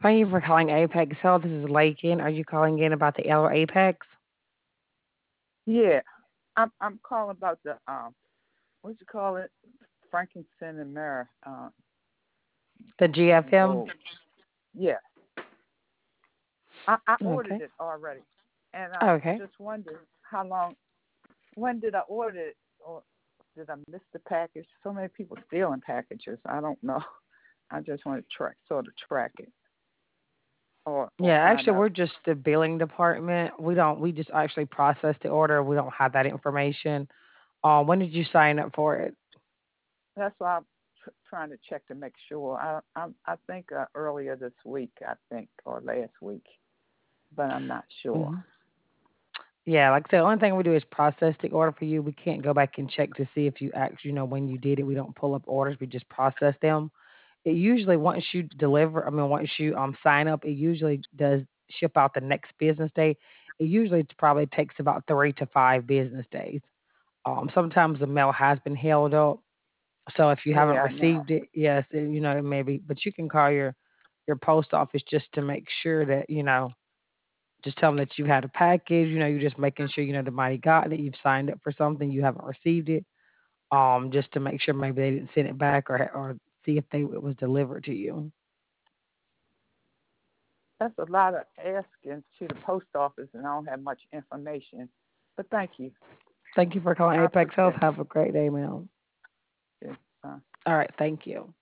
Thank you for calling Apex Health. This is Lakin. Are you calling in about the L Apex? Yeah, I'm calling about the what you call it, frankincense and myrrh. The Some GFM? gold. Yeah, I ordered Okay. it already, and I Okay. just wondered how long. When did I order it, or did I miss the package? So many people stealing packages. I don't know. I just want to track it, or Yeah, find actually, out. we're just the billing department. We just actually process the order. We don't have that information. When did you sign up for it? That's why I'm trying to check to make sure. I think earlier this week, I think, or last week, but I'm not sure. hmm Yeah, like I said, the only thing we do is process the order for you. We can't go back and check to see if you actually know when you did it. We don't pull up orders. We just process them. It usually once you deliver, I mean, once you sign up, it usually does ship out the next business day. It usually probably takes about 3 to 5 business days. Sometimes the mail has been held up, so if you haven't Yeah, I know. received it, yes, it may be. But you can call your post office just to make sure that just tell them that you had a package. You're just making sure the money got it. You've signed up for something, you haven't received it. Just to make sure maybe they didn't send it back or see if it was delivered to you. That's a lot of asking to the post office, and I don't have much information. But thank you. Thank you for calling I Apex Health. appreciate Have a great day, ma'am. it. All right, thank you.